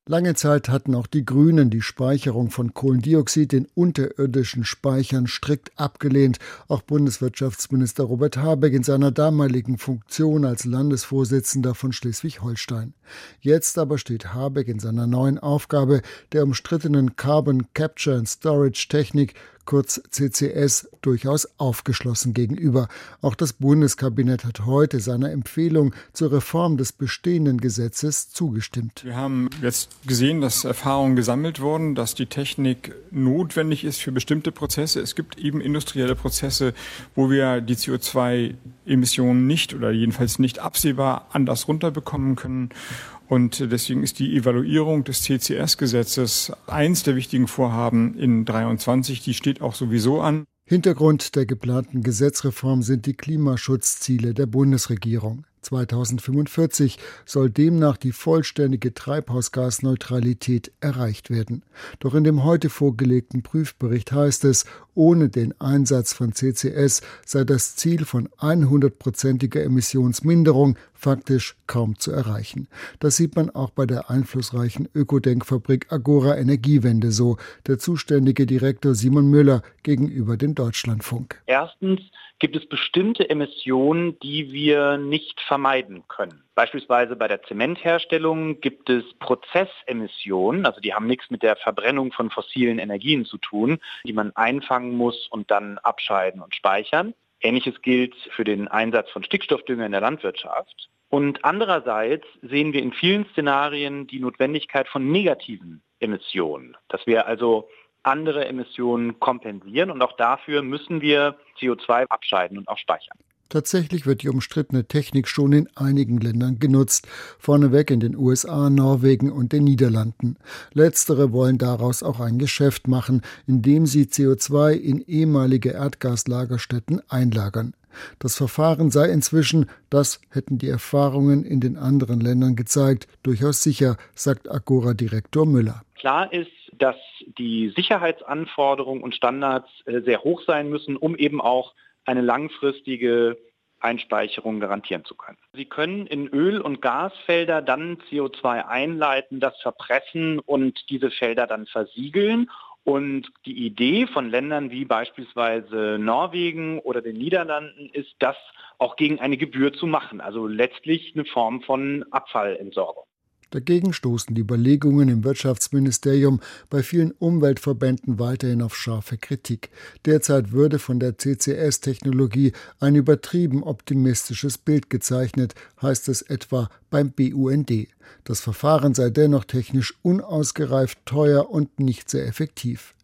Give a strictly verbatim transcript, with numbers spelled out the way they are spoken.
Lange Zeit hatten auch die Grünen die Speicherung von Kohlendioxid in unterirdischen Speichern strikt abgelehnt. Auch Bundeswirtschaftsminister Robert Habeck in seiner damaligen Funktion als Landesvorsitzender von Schleswig-Holstein. Jetzt aber steht Habeck in seiner neuen Aufgabe der umstrittenen Carbon Capture and Storage Technik, kurz C C S, durchaus aufgeschlossen gegenüber. Auch das Bundeskabinett hat heute seiner Empfehlung zur Reform des bestehenden Gesetzes zugestimmt. Wir haben jetzt gesehen, dass Erfahrungen gesammelt wurden, dass die Technik notwendig ist für bestimmte Prozesse. Es gibt eben industrielle Prozesse, wo wir die C O zwei Emissionen nicht oder jedenfalls nicht absehbar anders runterbekommen können. Und deswegen ist die Evaluierung des C C S-Gesetzes eins der wichtigen Vorhaben in dreiundzwanzig. Die steht auch sowieso an. Hintergrund der geplanten Gesetzreform sind die Klimaschutzziele der Bundesregierung. zweitausendfünfundvierzig soll demnach die vollständige Treibhausgasneutralität erreicht werden. Doch in dem heute vorgelegten Prüfbericht heißt es, ohne den Einsatz von C C S sei das Ziel von hundertprozentiger Emissionsminderung faktisch kaum zu erreichen. Das sieht man auch bei der einflussreichen Ökodenkfabrik Agora Energiewende so, der zuständige Direktor Simon Müller gegenüber dem Deutschlandfunk. Erstens gibt es bestimmte Emissionen, die wir nicht vermeiden können. Beispielsweise bei der Zementherstellung gibt es Prozessemissionen, also die haben nichts mit der Verbrennung von fossilen Energien zu tun, die man einfangen muss und dann abscheiden und speichern. Ähnliches gilt für den Einsatz von Stickstoffdünger in der Landwirtschaft. Und andererseits sehen wir in vielen Szenarien die Notwendigkeit von negativen Emissionen, dass wir also andere Emissionen kompensieren und auch dafür müssen wir C O zwei abscheiden und auch speichern. Tatsächlich wird die umstrittene Technik schon in einigen Ländern genutzt, vorneweg in den U S A, Norwegen und den Niederlanden. Letztere wollen daraus auch ein Geschäft machen, indem sie C O zwei in ehemalige Erdgaslagerstätten einlagern. Das Verfahren sei inzwischen, das hätten die Erfahrungen in den anderen Ländern gezeigt, durchaus sicher, sagt Agora-Direktor Müller. Klar ist, dass die Sicherheitsanforderungen und Standards sehr hoch sein müssen, um eben auch eine langfristige Einspeicherung garantieren zu können. Sie können in Öl- und Gasfelder dann C O zwei einleiten, das verpressen und diese Felder dann versiegeln. Und die Idee von Ländern wie beispielsweise Norwegen oder den Niederlanden ist, das auch gegen eine Gebühr zu machen. Also letztlich eine Form von Abfallentsorgung. Dagegen stoßen die Überlegungen im Wirtschaftsministerium bei vielen Umweltverbänden weiterhin auf scharfe Kritik. Derzeit würde von der C C S-Technologie ein übertrieben optimistisches Bild gezeichnet, heißt es etwa beim B U N D. Das Verfahren sei dennoch technisch unausgereift, teuer und nicht sehr effektiv.